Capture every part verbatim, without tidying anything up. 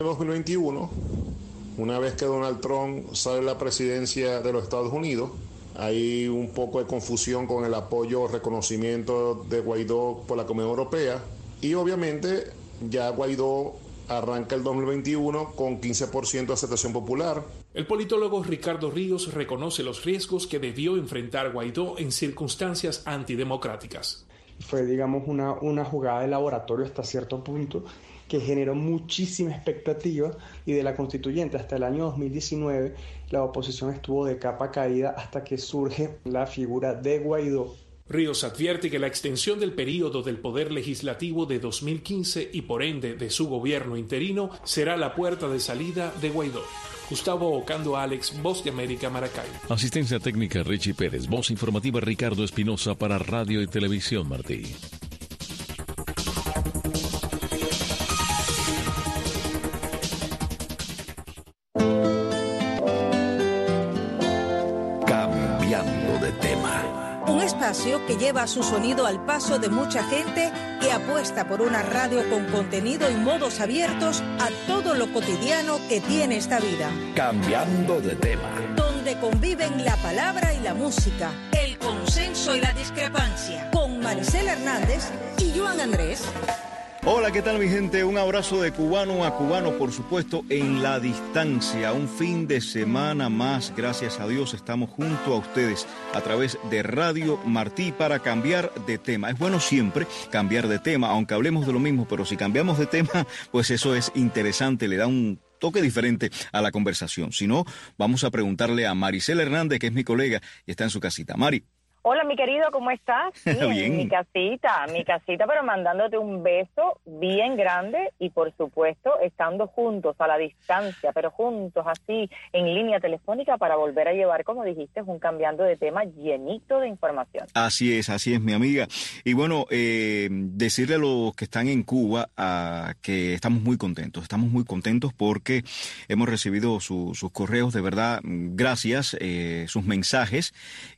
dos mil veintiuno, una vez que Donald Trump sale de la presidencia de los Estados Unidos, hay un poco de confusión con el apoyo o reconocimiento de Guaidó por la Comunidad Europea y obviamente ya Guaidó arranca el dos mil veintiuno con quince por ciento de aceptación popular. El politólogo Ricardo Ríos reconoce los riesgos que debió enfrentar Guaidó en circunstancias antidemocráticas. Fue, digamos, una, una jugada de laboratorio hasta cierto punto que generó muchísima expectativa, y de la constituyente hasta el año dos mil diecinueve la oposición estuvo de capa caída hasta que surge la figura de Guaidó. Ríos advierte que la extensión del período del Poder Legislativo de dos mil quince y por ende de su gobierno interino será la puerta de salida de Guaidó. Gustavo Ocando Alex, Voz de América, Maracay. Asistencia técnica Richie Pérez, voz informativa Ricardo Espinosa para Radio y Televisión Martí. Que lleva su sonido al paso de mucha gente que apuesta por una radio con contenido y modos abiertos a todo lo cotidiano que tiene esta vida. Cambiando de tema. Donde conviven la palabra y la música, el consenso y la discrepancia. Con Maricela Hernández y Joan Andrés. Hola, ¿qué tal mi gente? Un abrazo de cubano a cubano, por supuesto, en la distancia. Un fin de semana más, gracias a Dios, estamos junto a ustedes a través de Radio Martí para cambiar de tema. Es bueno siempre cambiar de tema, aunque hablemos de lo mismo, pero si cambiamos de tema, pues eso es interesante, le da un toque diferente a la conversación. Si no, vamos a preguntarle a Maricela Hernández, que es mi colega y está en su casita. Mari. Hola, mi querido, ¿cómo estás? Sí, bien. En mi casita, mi casita, pero mandándote un beso bien grande y, por supuesto, estando juntos a la distancia, pero juntos así, en línea telefónica para volver a llevar, como dijiste, un cambiando de tema llenito de información. Así es, así es, mi amiga. Y bueno, eh, decirle a los que están en Cuba uh, que estamos muy contentos, estamos muy contentos porque hemos recibido su, sus correos, de verdad, gracias, eh, sus mensajes,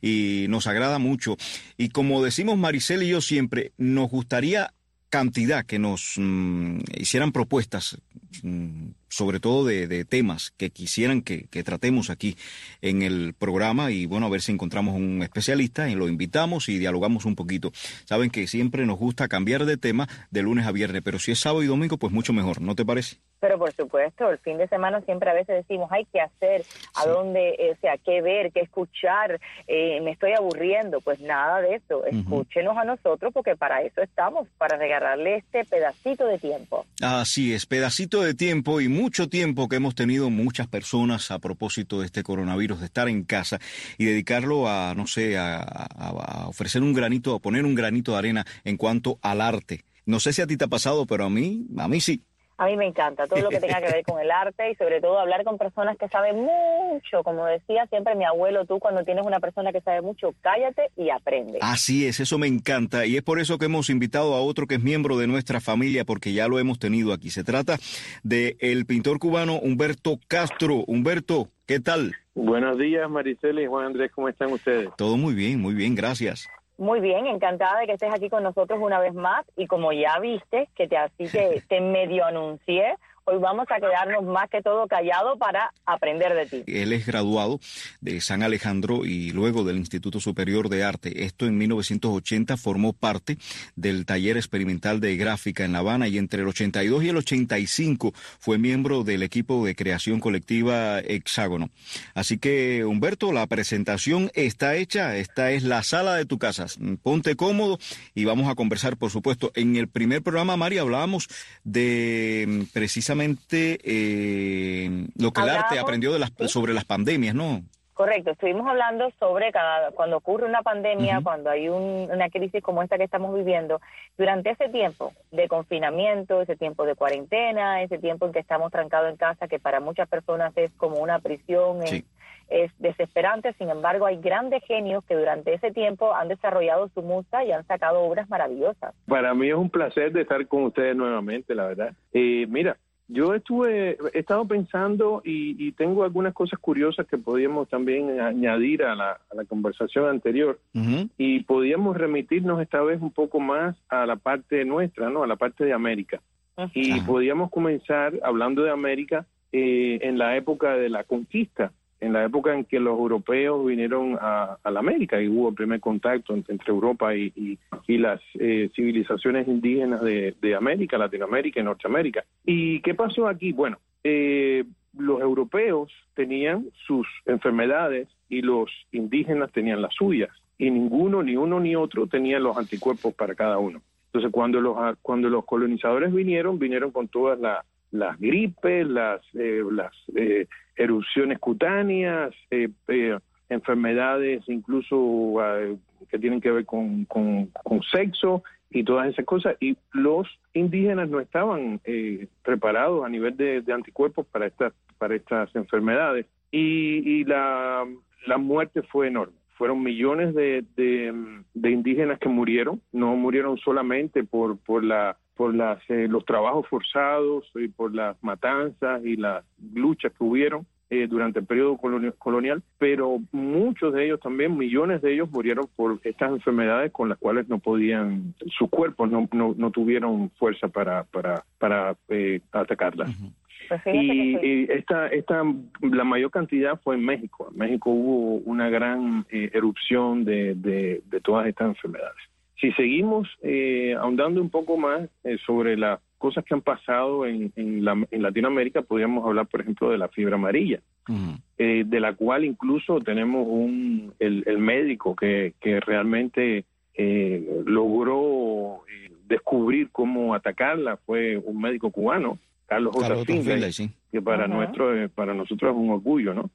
y nos agrada mucho. Y como decimos Maricel y yo siempre, nos gustaría cantidad que nos mmm, hicieran propuestas, mmm, sobre todo de, de temas que quisieran que, que tratemos aquí en el programa, y bueno, a ver si encontramos un especialista y lo invitamos y dialogamos un poquito. Saben que siempre nos gusta cambiar de tema de lunes a viernes, pero si es sábado y domingo, pues mucho mejor, ¿no te parece? Pero por supuesto, el fin de semana siempre a veces decimos, hay que hacer, a sí. dónde, eh, o sea, qué ver, qué escuchar, eh, me estoy aburriendo. Pues nada de eso, escúchenos uh-huh. a nosotros, porque para eso estamos, para regalarle este pedacito de tiempo. Así es, pedacito de tiempo y mucho tiempo que hemos tenido muchas personas a propósito de este coronavirus, de estar en casa y dedicarlo a, no sé, a, a, a ofrecer un granito, a poner un granito de arena en cuanto al arte. No sé si a ti te ha pasado, pero a mí, a mí sí. A mí me encanta todo lo que tenga que ver con el arte y sobre todo hablar con personas que saben mucho. Como decía siempre mi abuelo, tú cuando tienes una persona que sabe mucho, cállate y aprende. Así es, eso me encanta, y es por eso que hemos invitado a otro que es miembro de nuestra familia, porque ya lo hemos tenido aquí. Se trata de el pintor cubano Humberto Castro. Humberto, ¿qué tal? Buenos días, Maricela y Juan Andrés, ¿cómo están ustedes? Todo muy bien, muy bien, gracias. Muy bien, encantada de que estés aquí con nosotros una vez más, y como ya viste, que te así que te medio anuncié, hoy vamos a quedarnos más que todo callados para aprender de ti. Él es graduado de San Alejandro y luego del Instituto Superior de Arte. Esto en mil novecientos ochenta formó parte del taller experimental de gráfica en La Habana, y entre el ochenta y dos y el ochenta y cinco fue miembro del equipo de creación colectiva Hexágono. Así que, Humberto, la presentación está hecha. Esta es la sala de tu casa. Ponte cómodo y vamos a conversar, por supuesto. En el primer programa, Mari, hablábamos de precisamente Eh, lo que Hablamos, el arte aprendió de las, ¿sí? sobre las pandemias, ¿no? Correcto, estuvimos hablando sobre cada cuando ocurre una pandemia, uh-huh. cuando hay un, una crisis como esta que estamos viviendo, durante ese tiempo de confinamiento, ese tiempo de cuarentena, ese tiempo en que estamos trancados en casa, que para muchas personas es como una prisión, sí. es, es desesperante. Sin embargo, hay grandes genios que durante ese tiempo han desarrollado su musa y han sacado obras maravillosas. Para mí es un placer de estar con ustedes nuevamente, la verdad. Eh, mira, Yo estuve, he estado pensando y, y tengo algunas cosas curiosas que podíamos también añadir a la, a la conversación anterior, uh-huh. y podíamos remitirnos esta vez un poco más a la parte nuestra, ¿no? A la parte de América. Uh-huh. Y podíamos comenzar hablando de América eh, en la época de la conquista, en la época en que los europeos vinieron a, a la América y hubo el primer contacto entre, entre Europa y, y, y las eh, civilizaciones indígenas de, de América, Latinoamérica y Norteamérica. ¿Y qué pasó aquí? Bueno, eh, los europeos tenían sus enfermedades y los indígenas tenían las suyas, y ninguno, ni uno ni otro, tenían los anticuerpos para cada uno. Entonces, cuando los, cuando los colonizadores vinieron, vinieron con todas la, las gripes, las, eh, las eh, erupciones cutáneas, eh, eh, enfermedades incluso uh, que tienen que ver con, con, con sexo y todas esas cosas, y los indígenas no estaban eh, preparados a nivel de, de anticuerpos para estas, para estas enfermedades, y, y la, la muerte fue enorme. Fueron millones de, de, de indígenas que murieron, no murieron solamente por, por la por las, eh, los trabajos forzados y por las matanzas y las luchas que hubieron eh, durante el periodo colonial, colonial, pero muchos de ellos también, millones de ellos murieron por estas enfermedades con las cuales no podían, sus cuerpos no, no, no tuvieron fuerza para, para, para eh, atacarlas. Uh-huh. Pues y, y esta, esta, la mayor cantidad fue en México. En México hubo una gran eh, erupción de, de, de todas estas enfermedades. Si seguimos eh, ahondando un poco más eh, sobre las cosas que han pasado en, en, la, en Latinoamérica, podríamos hablar, por ejemplo, de la fiebre amarilla, uh-huh. eh, de la cual incluso tenemos un el, el médico que, que realmente eh, logró eh, descubrir cómo atacarla. Fue un médico cubano, Carlos J. Finlay, sí. que para, uh-huh. nuestro, eh, para nosotros es un orgullo, ¿no?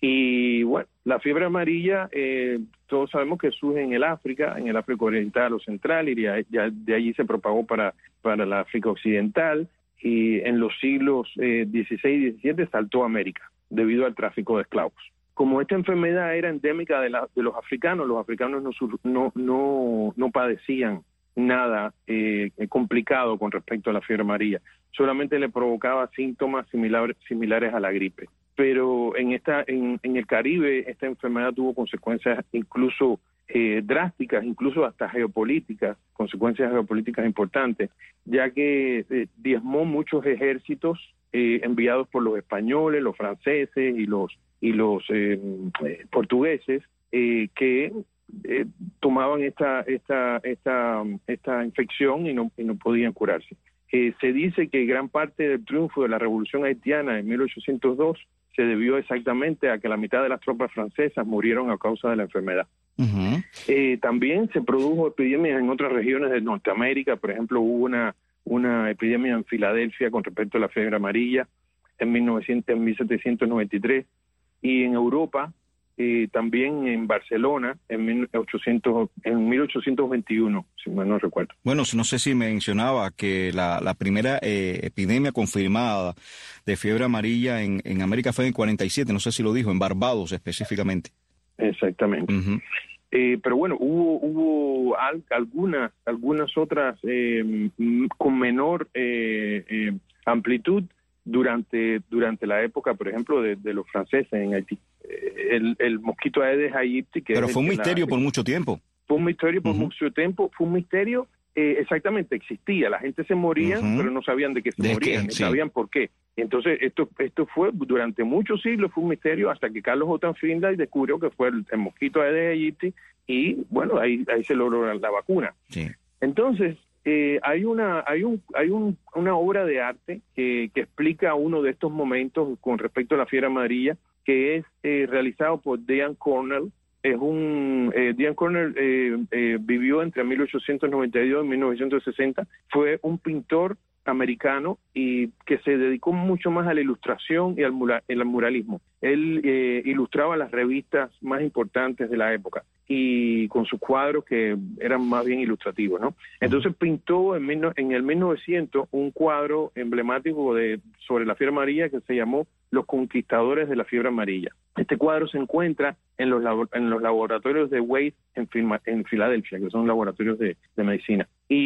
Y bueno, la fiebre amarilla, eh, todos sabemos que surge en el África, en el África Oriental o Central, y de, de, de allí se propagó para, para la África Occidental, y en los siglos eh, dieciséis y diecisiete saltó a América, debido al tráfico de esclavos. Como esta enfermedad era endémica de, la, de los africanos, los africanos no, no, no, no padecían nada eh, complicado con respecto a la fiebre amarilla, solamente le provocaba síntomas similares, similares a la gripe. Pero en esta en, en el Caribe esta enfermedad tuvo consecuencias incluso eh, drásticas, incluso hasta geopolíticas, consecuencias geopolíticas importantes, ya que eh, diezmó muchos ejércitos eh, enviados por los españoles, los franceses y los y los eh, eh, portugueses eh, que eh, tomaban esta esta esta esta infección y no y no podían curarse. Eh, se dice que gran parte del triunfo de la Revolución Haitiana en mil ochocientos dos se debió exactamente a que la mitad de las tropas francesas murieron a causa de la enfermedad. Uh-huh. Eh, también se produjo epidemias en otras regiones de Norteamérica. Por ejemplo, hubo una, una epidemia en Filadelfia con respecto a la fiebre amarilla en, mil novecientos, en mil setecientos noventa y tres, y en Europa eh, también en Barcelona en mil ochocientos, en mil ochocientos veintiuno, si mal no recuerdo. Bueno, no sé si mencionaba que la, la primera eh, epidemia confirmada de fiebre amarilla en, en América fue en cuarenta y siete, no sé si lo dijo, en Barbados específicamente. Exactamente. Uh-huh. Eh, pero bueno, hubo hubo al, algunas algunas otras eh, con menor eh, eh, amplitud durante durante la época, por ejemplo, de, de los franceses en Haití. El, el mosquito Aedes aegypti, que pero es fue un misterio la, por mucho tiempo. Fue un misterio por uh-huh. mucho tiempo, fue un misterio, eh, exactamente, existía, la gente se moría, uh-huh. pero no sabían de qué se de morían, no sí. sabían por qué. Entonces, esto esto fue, durante muchos siglos fue un misterio, hasta que Carlos J. Finlay descubrió que fue el, el mosquito Aedes aegypti, y bueno, ahí ahí se logró la, la vacuna. Sí. Entonces, eh, hay una hay un hay un, una obra de arte que, que explica uno de estos momentos con respecto a la fiebre amarilla, que es eh, realizado por Dean Cornell. Es un eh, Dean Cornell eh, eh, vivió entre mil ochocientos noventa y dos y mil novecientos sesenta. Fue un pintor americano y que se dedicó mucho más a la ilustración y al, mura, al muralismo. Él eh, ilustraba las revistas más importantes de la época y con sus cuadros que eran más bien ilustrativos, ¿no? Entonces pintó en, mil, en el mil novecientos un cuadro emblemático de sobre la fiebre amarilla que se llamó Los Conquistadores de la Fiebre Amarilla. Este cuadro se encuentra en los, en los laboratorios de Wade en, en Filadelfia, que son laboratorios de, de medicina.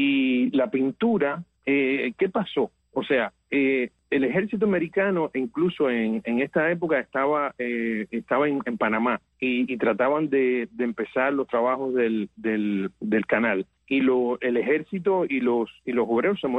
Y la pintura, eh, ¿qué pasó? O sea, eh, el ejército americano, incluso en, en esta época, estaba eh, estaba en, en Panamá y, y trataban de, de empezar los trabajos del, del, del canal. Y lo, el ejército y los y los obreros se morían.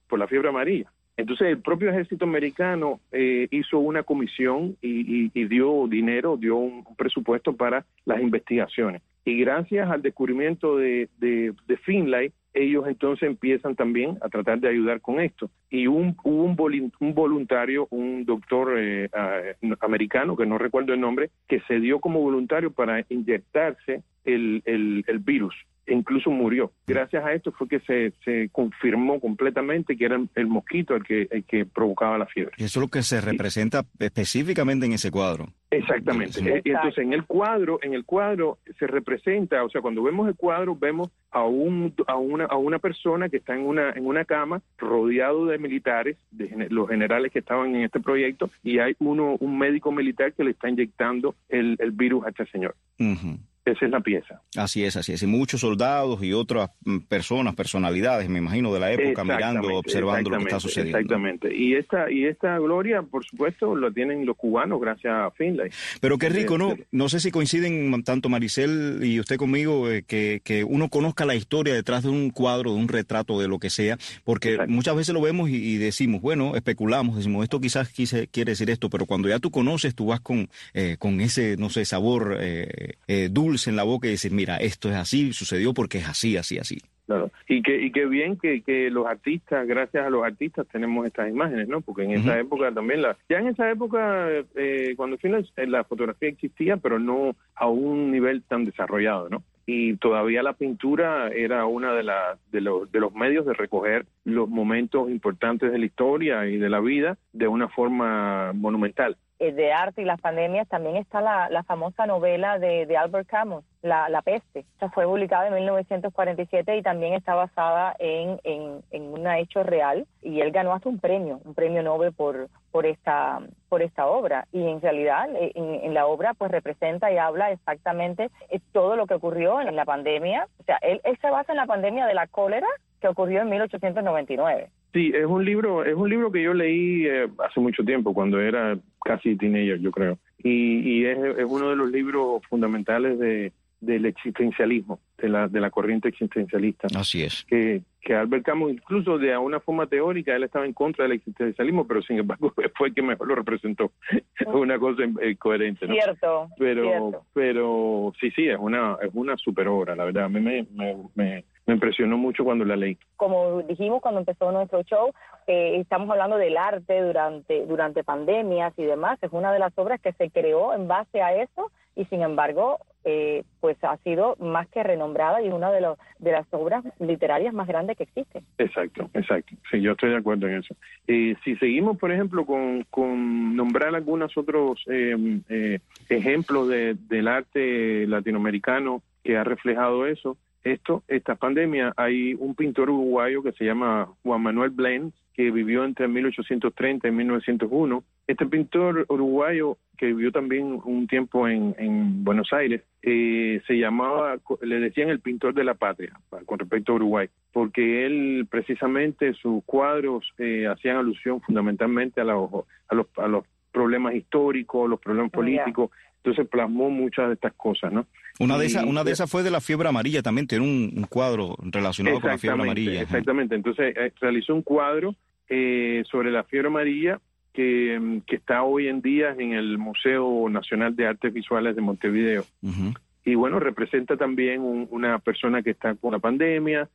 por la fiebre amarilla. Entonces el propio ejército americano eh, hizo una comisión y, y, y dio dinero, dio un presupuesto para las investigaciones. Y gracias al descubrimiento de, de, de Finlay, ellos entonces empiezan también a tratar de ayudar con esto. Y un, hubo un, un voluntario, un doctor eh, uh, americano, que no recuerdo el nombre, que se dio como voluntario para inyectarse el, el, el virus. Incluso murió. Gracias a esto fue que se, se confirmó completamente que era el, el mosquito el que, el que provocaba la fiebre. Y eso es lo que se representa sí. específicamente en ese cuadro. Exactamente. Sí. Y entonces en el cuadro, en el cuadro se representa, o sea, cuando vemos el cuadro vemos a un a una a una persona que está en una en una cama rodeado de militares, de los generales que estaban en este proyecto, y hay uno un médico militar que le está inyectando el, el virus a este señor. Uh-huh. Esa es la pieza. Así es, así es. Y muchos soldados y otras personas, personalidades, me imagino, de la época, mirando, observando lo que está sucediendo. Exactamente. Y esta y esta gloria, por supuesto, la tienen los cubanos gracias a Finlay. Pero qué rico, ¿no? No sé si coinciden tanto Maricel y usted conmigo, eh, que, que uno conozca la historia detrás de un cuadro, de un retrato, de lo que sea, porque Exacto. muchas veces lo vemos y, y decimos, bueno, especulamos, decimos, esto quizás quise, quiere decir esto, pero cuando ya tú conoces, tú vas con, eh, con ese, no sé, sabor eh, eh, dulce en la boca y decir, mira, esto es así, sucedió porque es así, así, así. Claro, y que y que bien que, que los artistas, gracias a los artistas tenemos estas imágenes, ¿no? Porque en uh-huh. esa época también, la ya en esa época, eh, cuando fui la fotografía existía, pero no a un nivel tan desarrollado, ¿no? Y todavía la pintura era una de, la, de, los, de los medios de recoger los momentos importantes de la historia y de la vida de una forma monumental. De arte y las pandemias también está la, la famosa novela de, de Albert Camus, La, la peste. Esta fue publicada en mil novecientos cuarenta y siete y también está basada en, en, en un hecho real, y él ganó hasta un premio, un premio Nobel por, por, esta, por esta obra. Y en realidad en, en la obra pues representa y habla exactamente todo lo que ocurrió en la pandemia. O sea, él, él se basa en la pandemia de la cólera que ocurrió en mil ochocientos noventa y nueve. Sí, es un libro, es un libro que yo leí eh, hace mucho tiempo, cuando era casi teenager, yo creo. Y, y es, es uno de los libros fundamentales de, del existencialismo, de la, de la corriente existencialista. Así es. Que, que Albert Camus, incluso de una forma teórica, él estaba en contra del existencialismo, pero sin embargo fue el que mejor lo representó. Es una cosa eh, coherente, ¿no? Cierto, pero, cierto. Pero sí, sí, es una, es una super obra, la verdad. A mí me... me, me Me impresionó mucho cuando la leí. Como dijimos cuando empezó nuestro show, eh, estamos hablando del arte durante durante pandemias y demás. Es una de las obras que se creó en base a eso y sin embargo, eh, pues ha sido más que renombrada y una de, los, de las obras literarias más grandes que existen. Exacto, exacto. Sí, yo estoy de acuerdo en eso. Eh, si seguimos, por ejemplo, con, con nombrar algunos otros eh, eh, ejemplos de, del arte latinoamericano que ha reflejado eso, Esto, esta pandemia, hay un pintor uruguayo que se llama Juan Manuel Blens, que vivió entre mil ochocientos treinta y mil novecientos uno. Este pintor uruguayo, que vivió también un tiempo en, en Buenos Aires, eh, se llamaba, le decían el pintor de la patria, con respecto a Uruguay, porque él, precisamente, sus cuadros eh, hacían alusión fundamentalmente a, la, a, los, a los problemas históricos, los problemas políticos. Yeah. Entonces plasmó muchas de estas cosas, ¿no? Una de esas, una de esas fue de la fiebre amarilla, también tiene un, un cuadro relacionado con la fiebre amarilla. Exactamente, entonces eh, realizó un cuadro eh, sobre la fiebre amarilla que, que está hoy en día en el Museo Nacional de Artes Visuales de Montevideo. Uh-huh. Y bueno, representa también un, una persona que está con la pandemia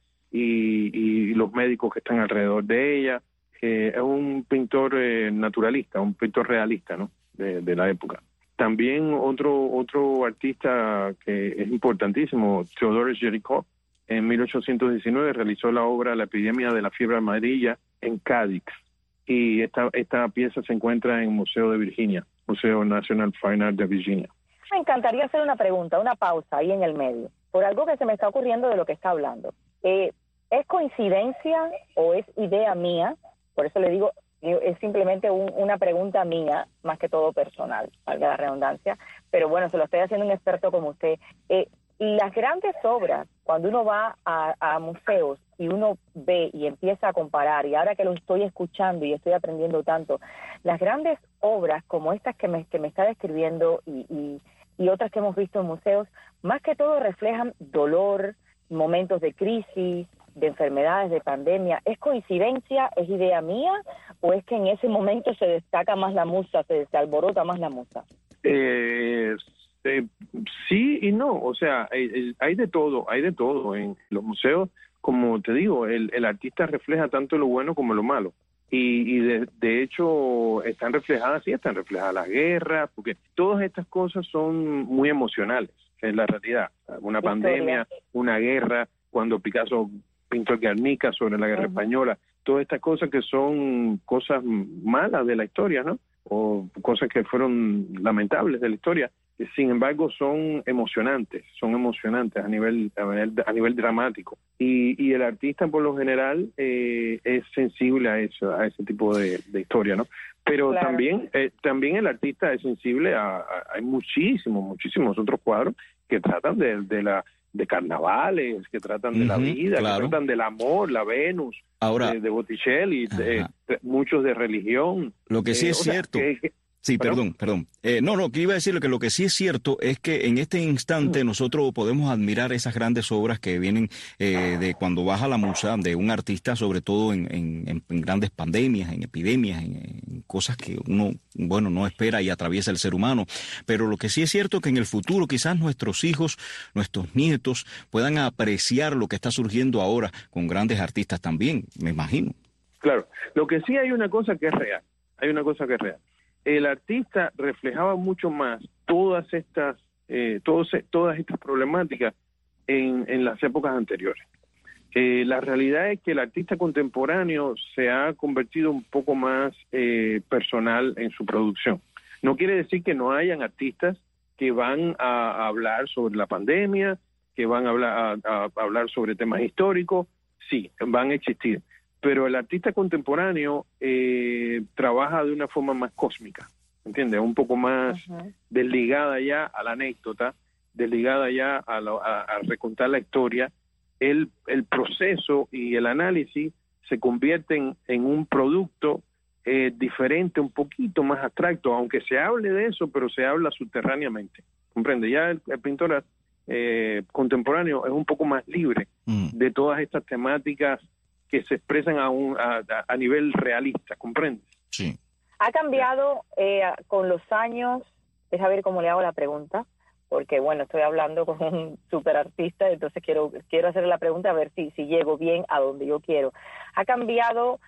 y, y los médicos que están alrededor de ella. Eh, es un pintor eh, naturalista, un pintor realista, ¿no? De, de la época. También otro otro artista que es importantísimo, Theodoros Géricault, en mil ochocientos diecinueve realizó la obra La epidemia de la fiebre amarilla en Cádiz. Y esta esta pieza se encuentra en el Museo de Virginia, Museo National Fine Art de Virginia. Me encantaría hacer una pregunta, una pausa ahí en el medio, por algo que se me está ocurriendo de lo que está hablando. Eh, ¿Es coincidencia o es idea mía? Por eso le digo... es simplemente un, una pregunta mía, más que todo personal, valga la redundancia, pero bueno, se lo estoy haciendo un experto como usted. Eh, las grandes obras, cuando uno va a, a museos y uno ve y empieza a comparar, y ahora que lo estoy escuchando y estoy aprendiendo tanto, las grandes obras como estas que me, que me está describiendo y, y, y otras que hemos visto en museos, más que todo reflejan dolor, momentos de crisis, de enfermedades, de pandemia, ¿es coincidencia, es idea mía, o es que en ese momento se destaca más la musa, se, se alborota más la musa? Eh, eh, sí y no, o sea, hay, hay de todo, hay de todo en los museos. Como te digo, el, el artista refleja tanto lo bueno como lo malo. Y, y de, de hecho están reflejadas, sí, están reflejadas las guerras, porque todas estas cosas son muy emocionales, en la realidad. Una pandemia, una guerra, cuando Picasso pintó el Guernica sobre la guerra uh-huh. española, todas estas cosas que son cosas malas de la historia, ¿no? O cosas que fueron lamentables de la historia. Sin embargo, son emocionantes, son emocionantes a nivel a nivel, a nivel dramático. Y, y el artista, por lo general, eh, es sensible a eso, a ese tipo de, de historia, ¿no? Pero claro. también eh, también el artista es sensible a, a... Hay muchísimos, muchísimos otros cuadros que tratan de, de la de carnavales, que tratan de uh-huh, la vida, claro. que tratan del amor, la Venus, Ahora, de, de Botticelli, de, de, muchos de religión. Lo que sí eh, es cierto... Sea, que, que, Sí, perdón, perdón. Eh, no, no, que iba a decirle que lo que sí es cierto es que en este instante nosotros podemos admirar esas grandes obras que vienen eh, de cuando baja la musa de un artista, sobre todo en, en, en grandes pandemias, en epidemias, en, en cosas que uno, bueno, no espera y atraviesa el ser humano. Pero lo que sí es cierto es que en el futuro quizás nuestros hijos, nuestros nietos puedan apreciar lo que está surgiendo ahora con grandes artistas también, me imagino. Claro, lo que sí hay una cosa que es real, hay una cosa que es real. El artista reflejaba mucho más todas estas eh, todos, todas estas problemáticas en, en las épocas anteriores. Eh, la realidad es que el artista contemporáneo se ha convertido un poco más eh, personal en su producción. No quiere decir que no hayan artistas que van a, a hablar sobre la pandemia, que van a hablar, a, a hablar sobre temas históricos. Sí, van a existir. Pero el artista contemporáneo eh, trabaja de una forma más cósmica, ¿entiendes? Un poco más uh-huh. desligada ya a la anécdota, desligada ya a, lo, a, a recontar la historia. El, el proceso y el análisis se convierten en un producto eh, diferente, un poquito más abstracto, aunque se hable de eso, pero se habla subterráneamente, ¿comprende? Ya el, el pintor eh, contemporáneo es un poco más libre uh-huh. de todas estas temáticas que se expresan a, un, a, a nivel realista, ¿comprendes? Sí. ¿Ha cambiado eh, con los años? Deja ver cómo le hago la pregunta, porque bueno, estoy hablando con un super artista, entonces quiero quiero hacer la pregunta a ver si, si llego bien a donde yo quiero. ¿Ha cambiado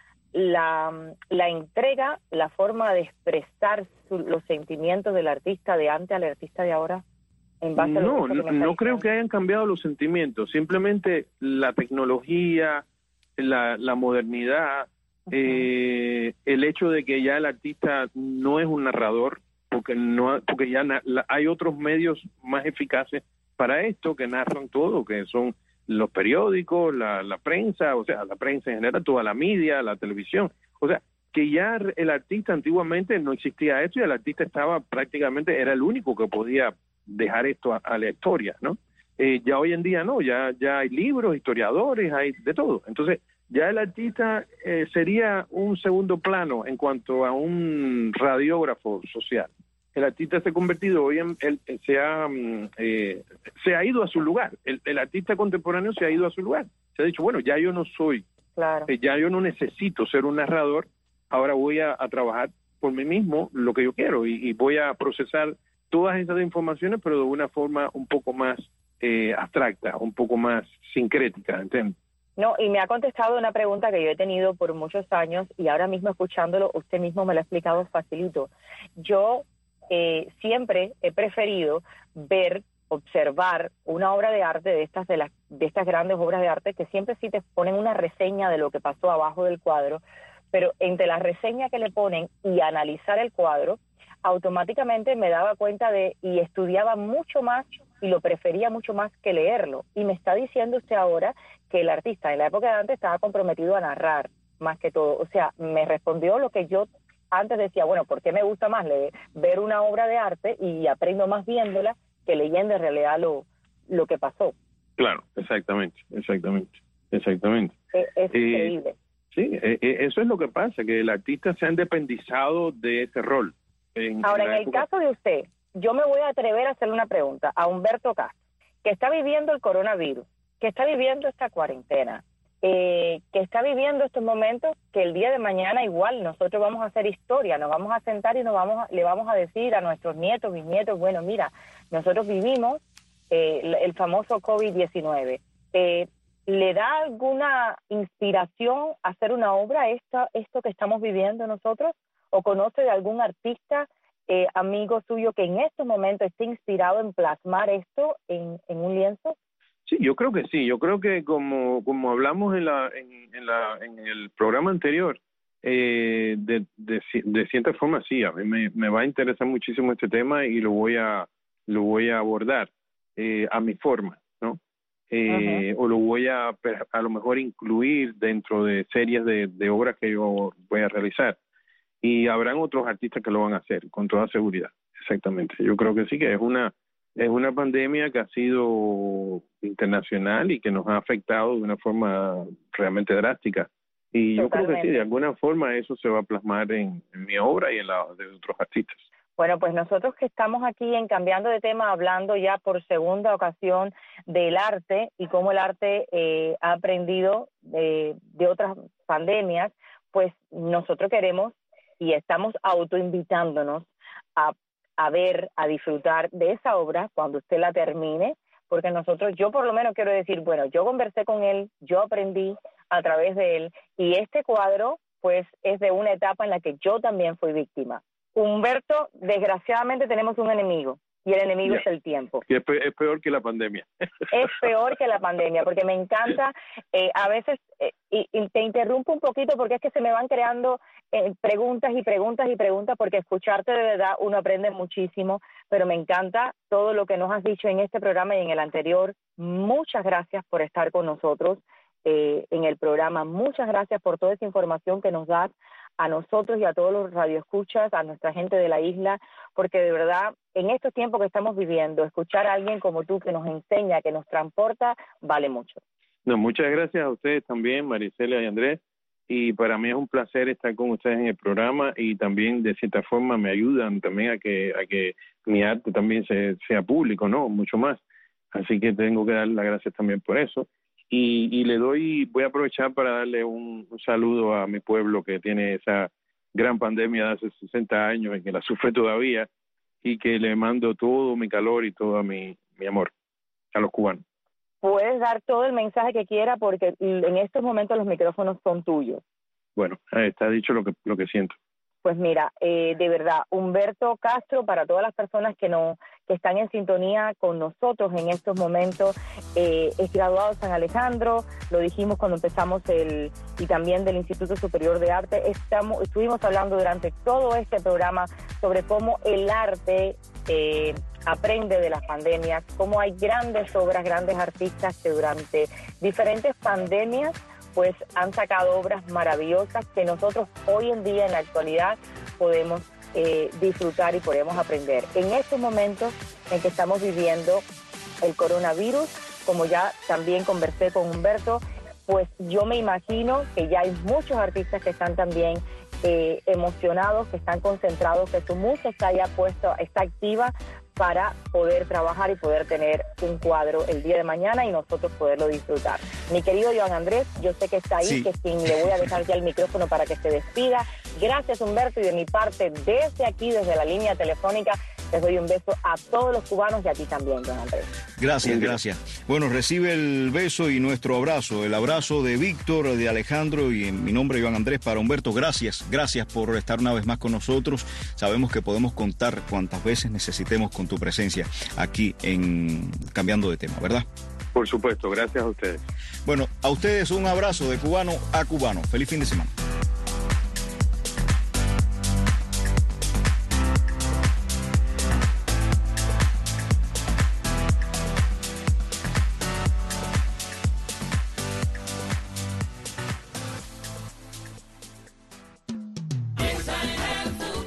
la, la entrega, la forma de expresar su, los sentimientos del artista de antes al artista de ahora? En base no, a lo que no, no creo que hayan cambiado los sentimientos, simplemente la tecnología, La, la modernidad, uh-huh. eh, el hecho de que ya el artista no es un narrador, porque no porque ya na, la, hay otros medios más eficaces para esto que narran todo, que son los periódicos, la, la prensa, o sea, la prensa en general, toda la media, la televisión. O sea, que ya el artista antiguamente no existía esto y el artista estaba prácticamente, era el único que podía dejar esto a, a la historia, ¿no? Eh, ya hoy en día no, ya ya hay libros, historiadores, hay de todo. Entonces, ya el artista eh, sería un segundo plano en cuanto a un radiógrafo social. El artista se ha convertido hoy en, el, se, ha, eh, se ha ido a su lugar. El, el artista contemporáneo se ha ido a su lugar. Se ha dicho, bueno, ya yo no soy, claro. eh, ya yo no necesito ser un narrador, ahora voy a, a trabajar por mí mismo lo que yo quiero y, y voy a procesar todas esas informaciones, pero de una forma un poco más Eh, abstracta, un poco más sincrética, ¿entiendes? No, y me ha contestado una pregunta que yo he tenido por muchos años y ahora mismo escuchándolo, usted mismo me lo ha explicado facilito. Yo eh, siempre he preferido ver, observar una obra de arte de estas de las de estas grandes obras de arte que siempre sí te ponen una reseña de lo que pasó abajo del cuadro, pero entre la reseña que le ponen y analizar el cuadro, automáticamente me daba cuenta de y estudiaba mucho más y lo prefería mucho más que leerlo. Y me está diciendo usted ahora que el artista en la época de antes estaba comprometido a narrar más que todo. O sea, me respondió lo que yo antes decía, bueno, ¿por qué me gusta más leer, ver una obra de arte y aprendo más viéndola que leyendo en realidad lo, lo que pasó? Claro, exactamente, exactamente, exactamente. Es, es eh, increíble. Sí, eh, eso es lo que pasa, que el artista se ha independizado de ese rol. En, ahora, en, en el época... caso de usted, yo me voy a atrever a hacerle una pregunta a Humberto Castro, que está viviendo el coronavirus, que está viviendo esta cuarentena, eh, que está viviendo estos momentos, que el día de mañana igual nosotros vamos a hacer historia, nos vamos a sentar y nos vamos a, le vamos a decir a nuestros nietos, bisnietos, bueno, mira, nosotros vivimos eh, el, el famoso COVID diecinueve. Eh, ¿Le da alguna inspiración hacer una obra esta, esto que estamos viviendo nosotros? ¿O conoce de algún artista, eh, amigo suyo, que en estos momentos esté inspirado en plasmar esto en, en un lienzo? Sí, yo creo que sí. Yo creo que como como hablamos en la en, en la en el programa anterior, eh, de, de de cierta forma sí, a mí me, me va a interesar muchísimo este tema y lo voy a lo voy a abordar eh, a mi forma, ¿no? Eh, uh-huh. O lo voy a a lo mejor incluir dentro de series de, de obras que yo voy a realizar. Y habrán otros artistas que lo van a hacer, con toda seguridad. Exactamente. Yo creo que sí, que es una es una pandemia que ha sido internacional y que nos ha afectado de una forma realmente drástica. Y yo Totalmente. creo que sí, de alguna forma eso se va a plasmar en, en mi obra y en la de otros artistas. Bueno, pues nosotros que estamos aquí en Cambiando de Tema, hablando ya por segunda ocasión del arte y cómo el arte eh, ha aprendido de, de otras pandemias, pues nosotros queremos y estamos autoinvitándonos a, a ver, a disfrutar de esa obra cuando usted la termine, porque nosotros, yo por lo menos quiero decir, bueno, yo conversé con él, yo aprendí a través de él, y este cuadro, pues, es de una etapa en la que yo también fui víctima. Humberto, desgraciadamente tenemos un enemigo, y el enemigo yeah. es el tiempo. Y es, pe- es peor que la pandemia. Es peor que la pandemia, porque me encanta, eh, a veces, eh, y, y te interrumpo un poquito porque es que se me van creando eh, preguntas y preguntas y preguntas, porque escucharte de verdad uno aprende muchísimo, pero me encanta todo lo que nos has dicho en este programa y en el anterior. Muchas gracias por estar con nosotros eh, en el programa, muchas gracias por toda esa información que nos das a nosotros y a todos los radioescuchas, a nuestra gente de la isla, porque de verdad, en estos tiempos que estamos viviendo, escuchar a alguien como tú que nos enseña, que nos transporta, vale mucho. No, muchas gracias a ustedes también, Maricela y Andrés, y para mí es un placer estar con ustedes en el programa y también de cierta forma me ayudan también a que a que mi arte también se, sea público, ¿no? Mucho más. Así que tengo que dar las gracias también por eso. Y, y le doy, voy a aprovechar para darle un, un saludo a mi pueblo que tiene esa gran pandemia de hace sesenta años y que la sufre todavía, y que le mando todo mi calor y todo mi, mi amor a los cubanos. Puedes dar todo el mensaje que quiera porque en estos momentos los micrófonos son tuyos. Bueno, está dicho lo que, lo que siento. Pues mira, eh, de verdad, Humberto Castro, para todas las personas que no que están en sintonía con nosotros en estos momentos, eh, es graduado de San Alejandro, lo dijimos cuando empezamos el y también del Instituto Superior de Arte. Estamos, estuvimos hablando durante todo este programa sobre cómo el arte eh, aprende de las pandemias, cómo hay grandes obras, grandes artistas que durante diferentes pandemias pues han sacado obras maravillosas que nosotros hoy en día, en la actualidad, podemos eh, disfrutar y podemos aprender. En estos momentos en que estamos viviendo el coronavirus, como ya también conversé con Humberto, pues yo me imagino que ya hay muchos artistas que están también eh, emocionados, que están concentrados, que su música está ya puesta, está activa para poder trabajar y poder tener un cuadro el día de mañana y nosotros poderlo disfrutar. Mi querido Joan Andrés, yo sé que está ahí, sí. que sin, le voy a dejar ya el micrófono para que se despida. Gracias, Humberto, y de mi parte, desde aquí, desde la línea telefónica, les doy un beso a todos los cubanos y a ti también, Joan Andrés. Gracias, gracias. Bueno, recibe el beso y nuestro abrazo, el abrazo de Víctor, de Alejandro y en mi nombre, Joan Andrés, para Humberto. Gracias, gracias por estar una vez más con nosotros. Sabemos que podemos contar cuantas veces necesitemos con tu presencia aquí en Cambiando de Tema, ¿verdad? Por supuesto, gracias a ustedes. Bueno, a ustedes un abrazo de cubano a cubano. Feliz fin de semana.